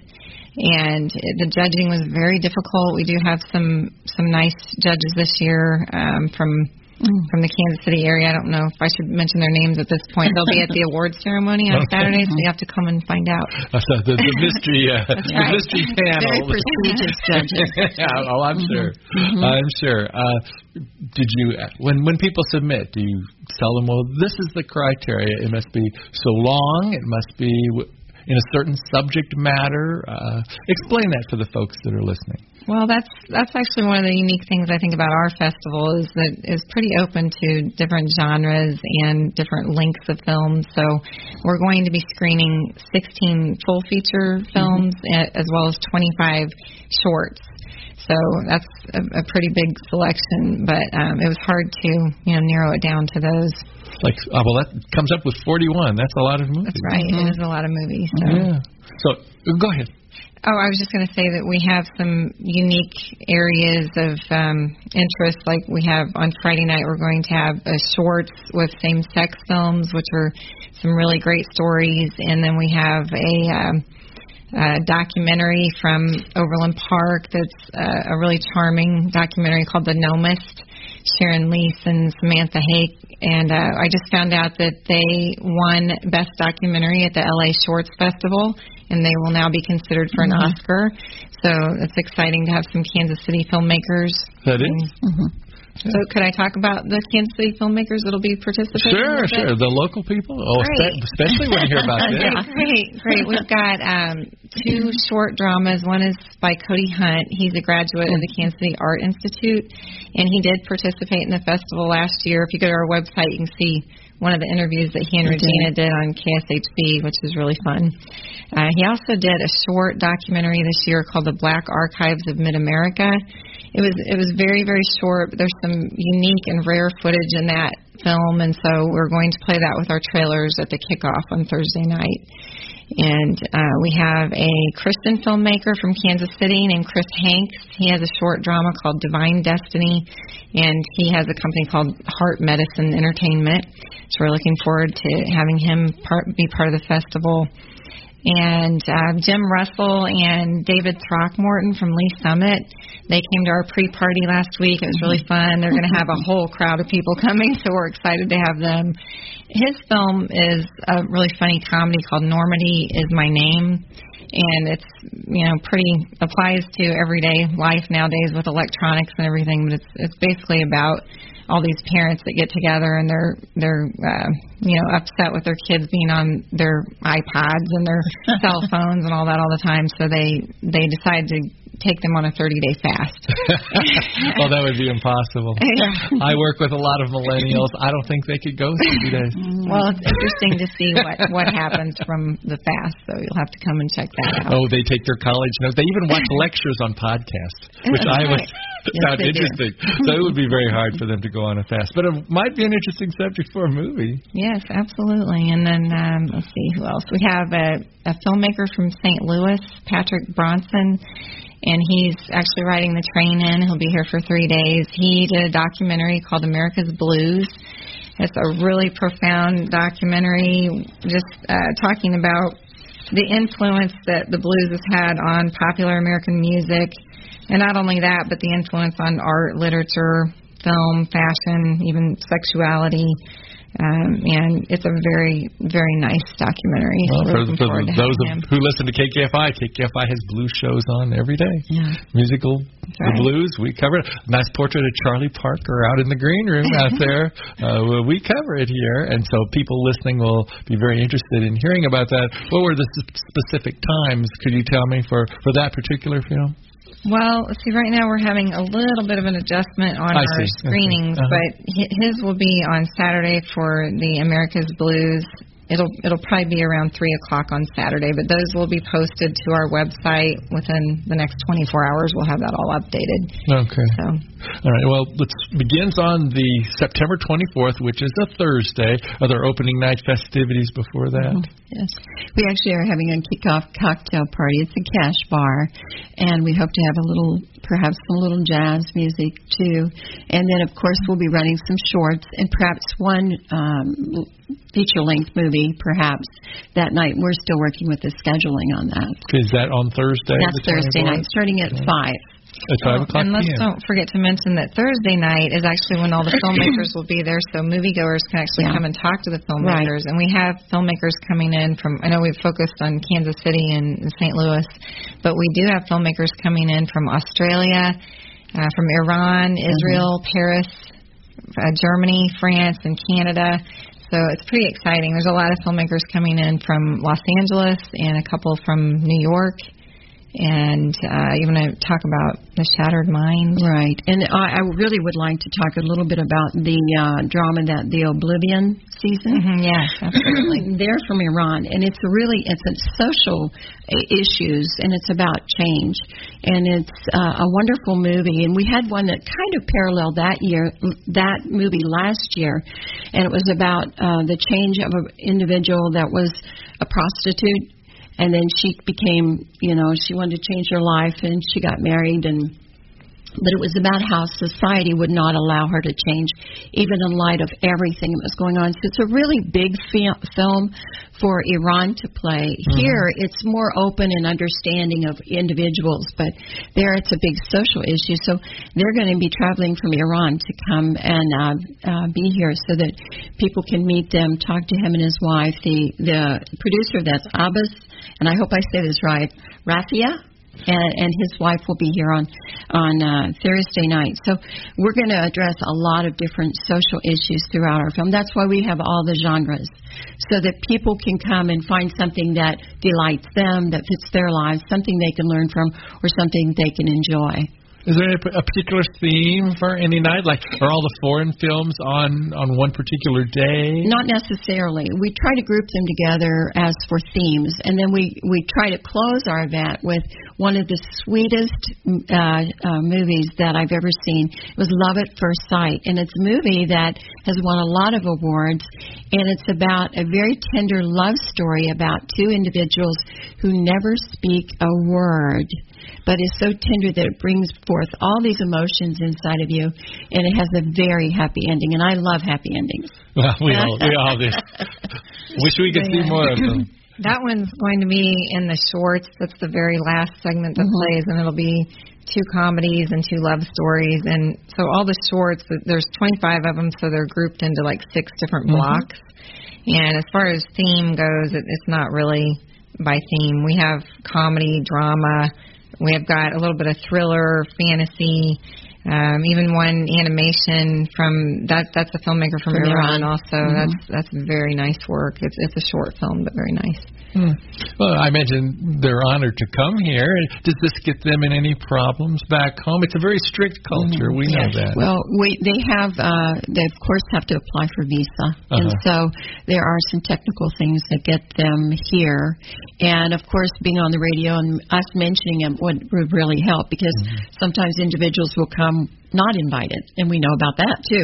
and it, the judging was very difficult. We do have some some nice judges this year um, from from the Kansas City area. I don't know if I should mention their names at this point. They'll be at the award ceremony on Saturday, so you have to come and find out. Uh, so the, the mystery, uh, the right. mystery panel. Very prestigious judges. Yeah, oh, I'm sure. Mm-hmm. I'm sure. Uh, did you, when when people submit, do you tell them, well, this is the criteria. It must be so long. It must be w- in a certain subject matter. Uh, explain that for the folks that are listening. Well, that's that's actually one of the unique things I think about our festival is that it's pretty open to different genres and different lengths of films. So we're going to be screening sixteen full feature films mm-hmm. as well as twenty-five shorts. So that's a, a pretty big selection, but um, it was hard to you know narrow it down to those. Like, oh, well, that comes up with forty-one. That's a lot of movies. That's right. Mm-hmm. It is a lot of movies. So. Yeah. So go ahead. Oh, I was just going to say that we have some unique areas of um, interest. Like we have on Friday night, we're going to have a shorts with same-sex films, which are some really great stories. And then we have a, um, a documentary from Overland Park that's uh, a really charming documentary called The Nomist. Sharon Leese and Samantha Hake. And uh, I just found out that they won Best Documentary at the L A Shorts Festival, and they will now be considered for an mm-hmm. Oscar. So it's exciting to have some Kansas City filmmakers. That is. Mm-hmm. So could I talk about the Kansas City filmmakers that will be participating? Sure, sure. The local people? Oh, great. Especially when you hear about this. Yeah, great, great. We've got um, two short dramas. One is by Cody Hunt. He's a graduate of the Kansas City Art Institute, and he did participate in the festival last year. If you go to our website, you can see one of the interviews that he and Regina did on K S H B, which is really fun. Uh, he also did a short documentary this year called The Black Archives of Mid-America. It was it was very, very short, but there's some unique and rare footage in that film, and so we're going to play that with our trailers at the kickoff on Thursday night. And uh, we have a Christian filmmaker from Kansas City named Chris Hanks. He has a short drama called Divine Destiny, and he has a company called Heart Medicine Entertainment. So we're looking forward to having him part, be part of the festival. And uh, Jim Russell and David Throckmorton from Lee Summit, they came to our pre-party last week. It was really fun. They're going to have a whole crowd of people coming, so we're excited to have them. His film is a really funny comedy called Normandy Is My Name, and it's, you know, pretty, applies to everyday life nowadays with electronics and everything, but it's it's basically about all these parents that get together and they're they're uh, you know upset with their kids being on their iPods and their cell phones and all that all the time, so they they decide to take them on a thirty-day fast. Well, that would be impossible. I work with a lot of millennials. I don't think they could go thirty days. Well, it's interesting to see what what happens from the fast, so you'll have to come and check that out. Oh, they take their college notes. They even watch lectures on podcasts, which I was Yes, found interesting. So it would be very hard for them to go on a fast. But it might be an interesting subject for a movie. Yes, absolutely. And then, um, let's see, who else? We have a, a filmmaker from Saint Louis, Patrick Bronson, and he's actually riding the train in. He'll be here for three days. He did a documentary called America's Blues. It's a really profound documentary just uh, talking about the influence that the blues has had on popular American music. And not only that, but the influence on art, literature, film, fashion, even sexuality. Um, and it's a very, very nice documentary. Well, so for, for those of, who listen to K K F I, K K F I has blues shows on every day. Yeah. Musical, right. The blues, we cover it. Nice portrait of Charlie Parker out in the green room out there. Uh, we cover it here, and so people listening will be very interested in hearing about that. What were the specific times, could you tell me, for, for that particular film? Well, see, right now we're having a little bit of an adjustment on I our see. screenings, Uh-huh. but his will be on Saturday for the America's Blues. It'll it'll probably be around three o'clock on Saturday, but those will be posted to our website within the next twenty-four hours. We'll have that all updated. Okay. So. All right. Well, it begins on the September twenty-fourth, which is a Thursday. Are there opening night festivities before that? Mm-hmm. Yes. We actually are having a kickoff cocktail party. It's a cash bar, and we hope to have a little, perhaps some little jazz music too. And then, of course, we'll be running some shorts and perhaps one um, feature-length movie, perhaps that night. We're still working with the scheduling on that. Is that on Thursday? That's Thursday night, starting at five. At five Oh, o'clock and let's p m. don't forget to mention that Thursday night is actually when all the filmmakers will be there, so moviegoers can actually Yeah. come and talk to the filmmakers. Right. And we have filmmakers coming in from, I know we've focused on Kansas City and, and Saint Louis, but we do have filmmakers coming in from Australia, uh, from Iran, Israel, mm-hmm. Paris, uh, Germany, France, and Canada. So it's pretty exciting. There's a lot of filmmakers coming in from Los Angeles and a couple from New York. And uh, you want to talk about The Shattered Mind? Right. And I, I really would like to talk a little bit about the uh, drama, that the Oblivion season. Mm-hmm, yes, absolutely. They're from Iran, and it's a really it's a social issues, and it's about change. And it's uh, a wonderful movie. And we had one that kind of paralleled that year, that movie last year, and it was about uh, the change of an individual that was a prostitute. And then she became, you know, she wanted to change her life, and she got married. And but it was about how society would not allow her to change, even in light of everything that was going on. So it's a really big fi- film for Iran to play. Mm-hmm. Here, it's more open and understanding of individuals, but there it's a big social issue. So they're going to be traveling from Iran to come and uh, uh, be here so that people can meet them, talk to him and his wife. The the producer, that's Abbas, and I hope I say this right, Rafia. And, and his wife will be here on on uh, Thursday night. So we're going to address a lot of different social issues throughout our film. That's why we have all the genres, so that people can come and find something that delights them, that fits their lives, something they can learn from, or something they can enjoy. Is there a particular theme for any night? Like, are all the foreign films on, on one particular day? Not necessarily. We try to group them together as for themes, and then we, we try to close our event with one of the sweetest uh, uh, movies that I've ever seen. It was Love at First Sight, and it's a movie that has won a lot of awards, and it's about a very tender love story about two individuals who never speak a word, but is so tender that it brings forth all these emotions inside of you, and it has a very happy ending, and I love happy endings. Well, we all, we all do. Wish we could see more of them. That one's going to be in the shorts. That's the very last segment that mm-hmm. plays, and it'll be two comedies and two love stories. And so all the shorts, there's twenty-five of them, so they're grouped into like six different mm-hmm. blocks. And as far as theme goes, it, it's not really by theme. We have comedy, drama. We have got a little bit of thriller, fantasy, um, even one animation from that. That's a filmmaker from, from Iran, Iran also. Mm-hmm. That's that's very nice work. It's it's a short film, but very nice. Hmm. Well, I mentioned they're honored to come here. Does this get them in any problems back home? It's a very strict culture. Mm-hmm. We know yes. that. Well, we they have uh, they of course have to apply for visa, uh-huh. and so there are some technical things that get them here. And of course, being on the radio and us mentioning it would, would really help, because mm-hmm. sometimes individuals will come not invited, and we know about that too.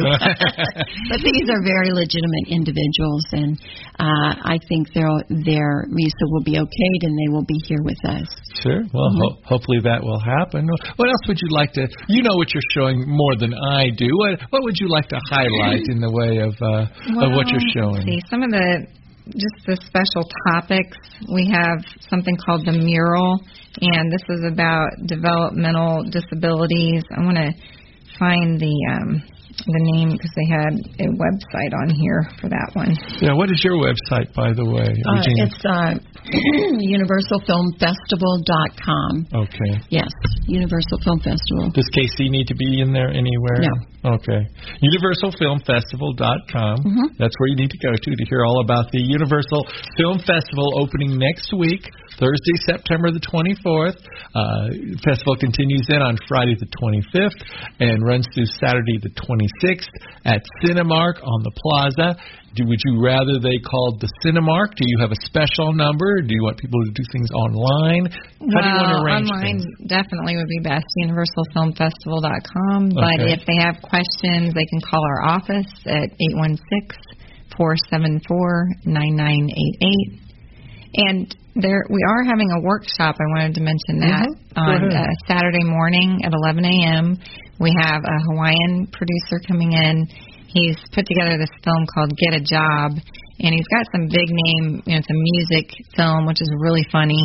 But these are very legitimate individuals, and uh, I think their their visa will be okayed, and they will be here with us. Sure. Well, mm-hmm. ho- hopefully that will happen. What else would you like to? You know what you're showing more than I do. What What would you like to highlight in the way of uh, well, of what you're showing? See, some of the just the special topics. We have something called the mural, and this is about developmental disabilities. I want to find the um, the name, because they had a website on here for that one. Yeah, what is your website, by the way? Uh, it's uh, universal film festival dot com. Okay. Yes, Universal Film Festival. Does K C need to be in there anywhere? No. Okay. universal film festival dot com. Mm-hmm. That's where you need to go to to hear all about the Universal Film Festival opening next week, Thursday, September the twenty-fourth. Uh, festival continues then on Friday the twenty-fifth and runs through Saturday the twenty-sixth at Cinemark on the Plaza. Do, would you rather they called the Cinemark? Do you have a special number? Do you want people to do things online? How well, do you want to arrange online things? Definitely would be best, universal film festival dot com. Okay. But if they have questions, they can call our office at eight one six, four seven four, nine nine eight eight. And there, we are having a workshop. I wanted to mention that mm-hmm. on uh, Saturday morning at eleven a.m. We have a Hawaiian producer coming in. He's put together this film called Get a Job, and he's got some big name. You know, it's a music film, which is really funny.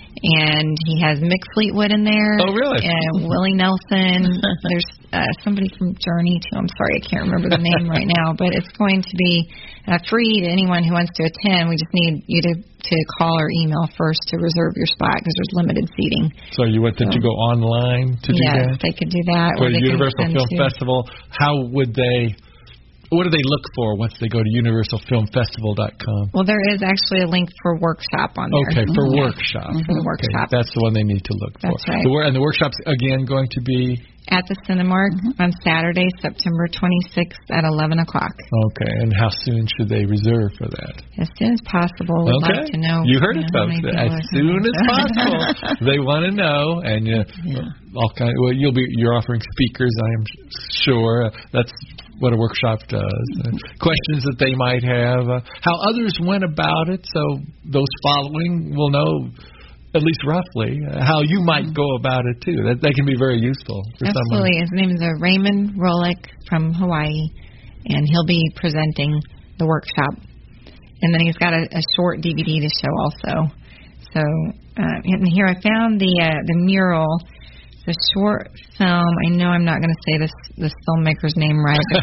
And he has Mick Fleetwood in there. Oh, really? And Willie Nelson. There's uh, somebody from Journey, too. I'm sorry, I can't remember the name right now. But it's going to be uh, free to anyone who wants to attend. We just need you to, to call or email first to reserve your spot, because there's limited seating. So you want them so, to go online to do yes, that? Yes, they could do that. For or the they Universal Film to. Festival, how would they... What do they look for once they go to universal film festival dot com? Well, there is actually a link for workshop on there. Okay, for mm-hmm. workshop. Mm-hmm. For the workshop. Okay, that's the one they need to look for. That's right. The, and the workshop's, again, going to be? At the Cinemark mm-hmm. on Saturday, September twenty-sixth at eleven o'clock. Okay, and how soon should they reserve for that? As soon as possible. We'd okay. like to know. You heard you it, folks. As soon as possible. They want to know, and uh, yeah. all kind. Well, you'll be you're offering speakers, I am sure. That's what a workshop does. Uh, questions that they might have, uh, how others went about it, so those following will know, at least roughly, uh, how you might go about it, too. That, that can be very useful for Absolutely. someone. His name is uh, Raymond Rolick from Hawaii, and he'll be presenting the workshop. And then he's got a, a short D V D to show also. So uh, and here I found the uh, the mural. The short film, I know I'm not going to say this this filmmaker's name right, but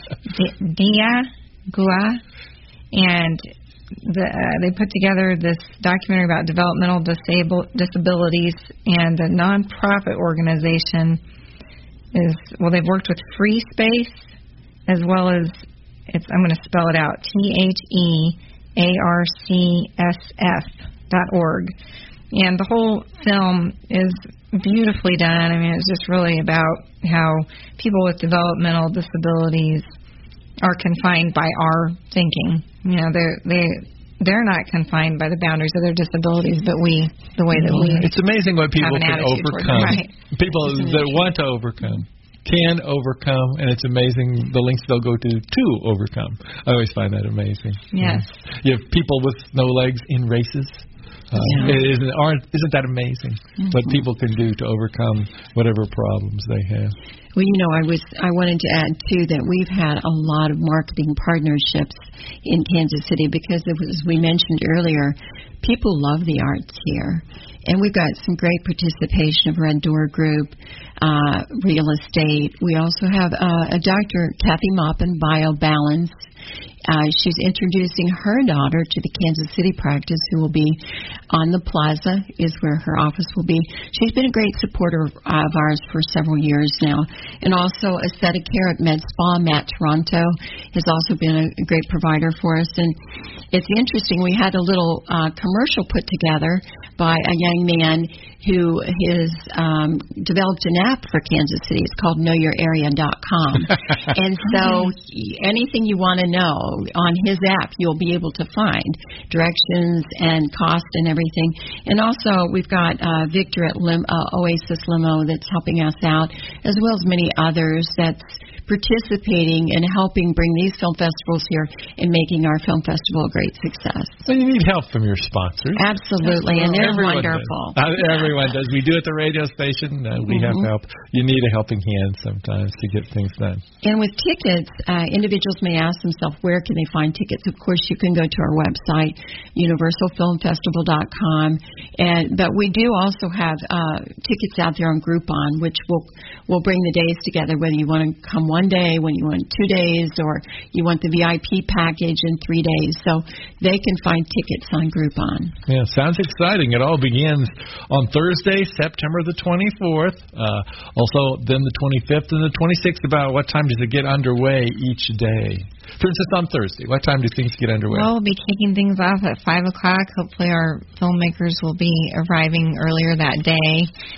Dia Gua, and the, uh, they put together this documentary about developmental disable, disabilities, and the nonprofit organization is, well, they've worked with Free Space, as well as, it's I'm going to spell it out, T H E A R C S F dot org. And the whole film is beautifully done. I mean, it's just really about how people with developmental disabilities are confined by our thinking. You know, they they they're not confined by the boundaries of their disabilities, but we, the way that we It's amazing what people have an can attitude toward them, overcome. right. People that want to overcome can overcome, and it's amazing the lengths they'll go to to overcome. I always find that amazing. Yes. You have people with no legs in races. Uh, Yeah. it isn't, aren't, isn't that amazing? Mm-hmm. What people can do to overcome whatever problems they have. Well, you know, I was I wanted to add too that we've had a lot of marketing partnerships in Kansas City because, it was, as we mentioned earlier, people love the arts here, and we've got some great participation of Red Door Group, uh, real estate. We also have uh, a Doctor Kathy Maupin, BioBalance. Uh, she's introducing her daughter to the Kansas City practice, who will be on the plaza, is where her office will be. She's been a great supporter of, of ours for several years now. And also Aesthetic Care at Med Spa, Matt Toronto, has also been a, a great provider for us. And it's interesting, we had a little uh, commercial put together by a young man who has um, developed an app for Kansas City. It's called know your area dot com. And so anything you want to know on his app, you'll be able to find directions and cost and everything. And also, we've got uh, Victor at Lim- uh, Oasis Limo that's helping us out, as well as many others that's participating and helping bring these film festivals here and making our film festival a great success. So you need help from your sponsors. Absolutely, and they're Everyone wonderful. Does. Uh, everyone does. We do at the radio station. Uh, we Mm-hmm. have help. You need a helping hand sometimes to get things done. And with tickets, uh, individuals may ask themselves, where can they find tickets? Of course, you can go to our website, universal film festival dot com. And but we do also have uh, tickets out there on Groupon, which will will bring the days together, whether you want to come one day, when you want two days, or you want the V I P package in three days. So they can find tickets on Groupon. Yeah, sounds exciting. It all begins on Thursday, September the twenty-fourth. Uh, also, then the twenty-fifth and the twenty-sixth. About what time does it get underway each day? For instance, on Thursday, what time do things get underway? Well, we'll be kicking things off at five o'clock. Hopefully our filmmakers will be arriving earlier that day.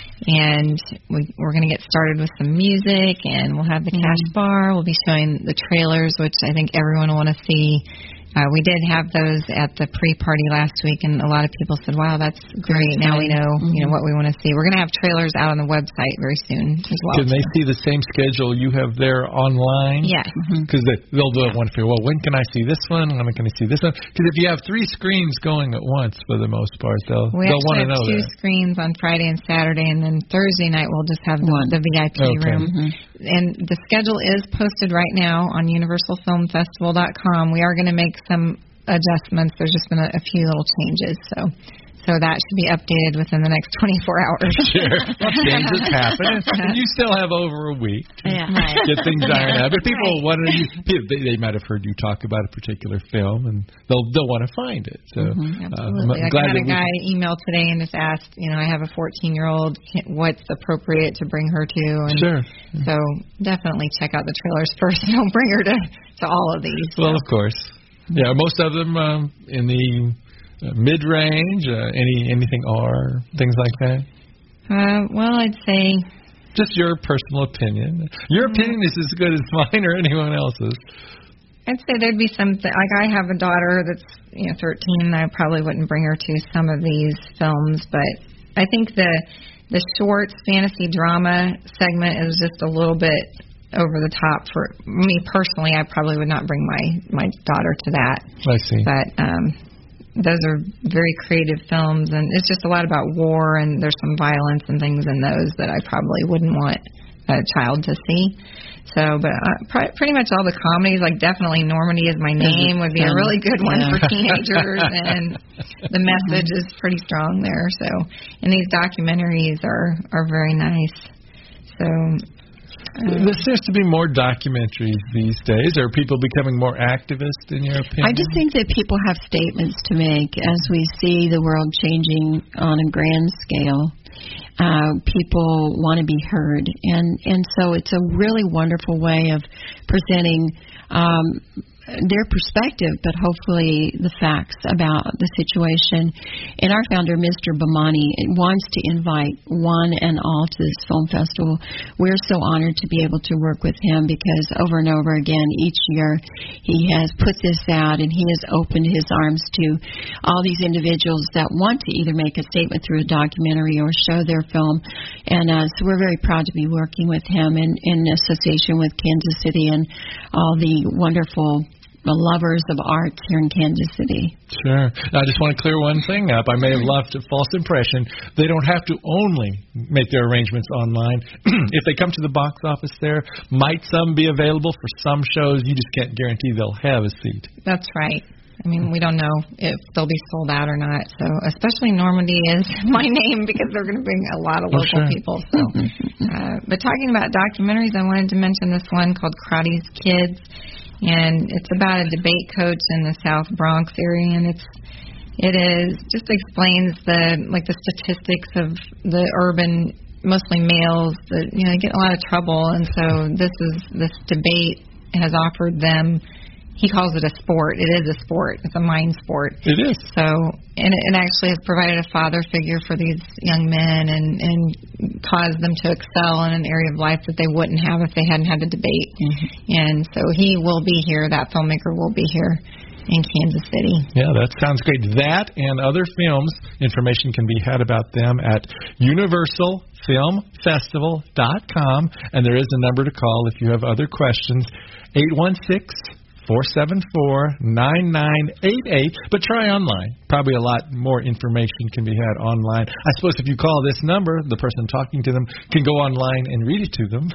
And we, we're going to get started with some music, and we'll have the cash bar. We'll be showing the trailers, which I think everyone will want to see. Uh, we did have those at the pre-party last week, and a lot of people said, wow, that's great. Now we know mm-hmm. you know what we want to see. We're going to have trailers out on the website very soon as well. Can they see the same schedule you have there online? Yes. Because mm-hmm. they, they'll do it one for, well, when can I see this one? When can I see this one? Because if you have three screens going at once, for the most part, they'll, we they'll want to know that. We that. have two screens on Friday and Saturday, and then Thursday night we'll just have the, the V I P okay. room. Mm-hmm. And the schedule is posted right now on universal film festival dot com. We are going to make some adjustments. There's just been a, a few little changes, so so that should be updated within the next twenty-four hours. Sure, changes happen, and you still have over a week to Yeah. get things ironed out. But people want to, they, they might have heard you talk about a particular film, and they'll they'll want to find it. So Mm-hmm. uh, Absolutely. I'm I glad had that a we- guy email today and just asked, you know, I have a fourteen-year-old. What's appropriate to bring her to? And Sure. so definitely check out the trailers first. Don't bring her to to all of these. Well, so. of course. Yeah, most of them um, in the uh, mid-range, uh, any anything R, things like that? Uh, well, I'd say... Just your personal opinion. Your Mm-hmm. opinion is as good as mine or anyone else's. I'd say there'd be some... Th- like, I have a daughter that's, you know, thirteen. I probably wouldn't bring her to some of these films, but I think the the shorts fantasy drama segment is just a little bit over the top for me personally. I probably would not bring my my daughter to that. I see. But um, those are very creative films, and it's just a lot about war, and there's some violence and things in those that I probably wouldn't want a child to see. So, but uh, pr- pretty much all the comedies, like definitely Normandy Is My Name would be a really good one Yeah. for teenagers, and the message is pretty strong there. So, and these documentaries are are very nice. So. Um, There seems to be more documentaries these days. Are people becoming more activist, in your opinion? I just think that people have statements to make as we see the world changing on a grand scale. Uh, people want to be heard, and and so it's a really wonderful way of presenting um, their perspective, but hopefully the facts about the situation. And our founder, Mister Bomani, wants to invite one and all to this film festival. We're so honored to be able to work with him because over and over again, each year, he has put this out and he has opened his arms to all these individuals that want to either make a statement through a documentary or show their film. And uh, so we're very proud to be working with him in, in association with Kansas City and all the wonderful lovers of art here in Kansas City. Sure. I just want to clear one thing up. I may have left a false impression. They don't have to only make their arrangements online. If they come to the box office there, might some be available for some shows? You just can't guarantee they'll have a seat. That's right. I mean, we don't know if they'll be sold out or not. So, especially Normandy is my name because they're going to bring a lot of Oh, local sure. people. So, uh, but talking about documentaries, I wanted to mention this one called Crotty's Kids, and it's about a debate coach in the South Bronx area, and it's it is just explains the like the statistics of the urban, mostly males that you know get in a lot of trouble, and so this is this debate has offered them. He calls it a sport. It is a sport. It's a mind sport. It is. So, and it, it actually has provided a father figure for these young men and, and caused them to excel in an area of life that they wouldn't have if they hadn't had the debate. Mm-hmm. And so he will be here. That filmmaker will be here in Kansas City. Yeah, that sounds great. That and other films, information can be had about them at universal film festival dot com. And there is a number to call if you have other questions, eight one six, four seven four, nine nine eight eight. But try online. Probably a lot more information can be had online. I suppose if you call this number, the person talking to them can go online and read it to them.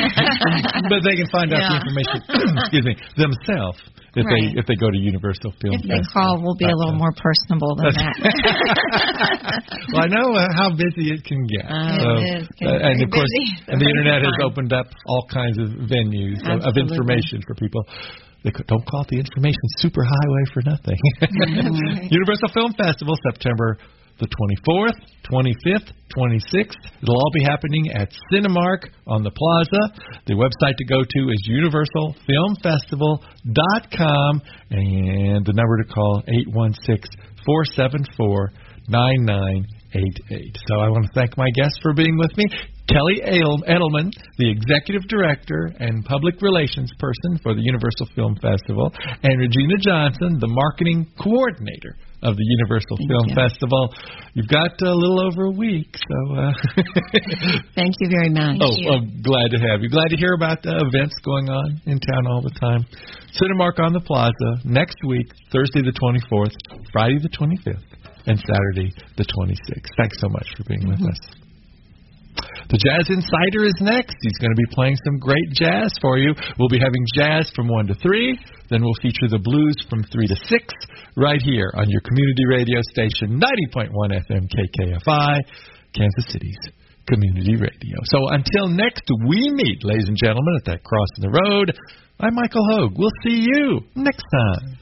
But they can find out Yeah. the information excuse me, themselves if Right. they if they go to Universal Film If they Festival. call, we'll be a little more personable than that. Well, I know uh, how busy it can get. Oh, so, it is. It's uh, and very of course, busy. and the Very internet has fun. opened up all kinds of venues of, of Absolutely. information for people. They could, don't call it the information superhighway for nothing. Mm-hmm. Universal Film Festival, September the twenty-fourth, twenty-fifth, twenty-sixth. It'll all be happening at Cinemark on the Plaza. The website to go to is universal film festival dot com, and the number to call, eight one six, four seven four, nine nine eight eight. So I want to thank my guests for being with me. Kelly Edelman, the Executive Director and Public Relations Person for the Universal Film Festival, and Regina Johnson, the Marketing Coordinator of the Universal Thank Film you. Festival. You've got a little over a week, so... Uh, Thank you very much. oh, I'm glad to have you. Glad to hear about the events going on in town all the time. Cinemark on the Plaza next week, Thursday the twenty-fourth, Friday the twenty-fifth, and Saturday the twenty-sixth. Thanks so much for being with us. The Jazz Insider is next. He's going to be playing some great jazz for you. We'll be having jazz from one to three. Then we'll feature the blues from three to six right here on your community radio station, ninety point one F M K K F I, Kansas City's community radio. So until next we meet, ladies and gentlemen, at that cross in the road, I'm Michael Hogue. We'll see you next time.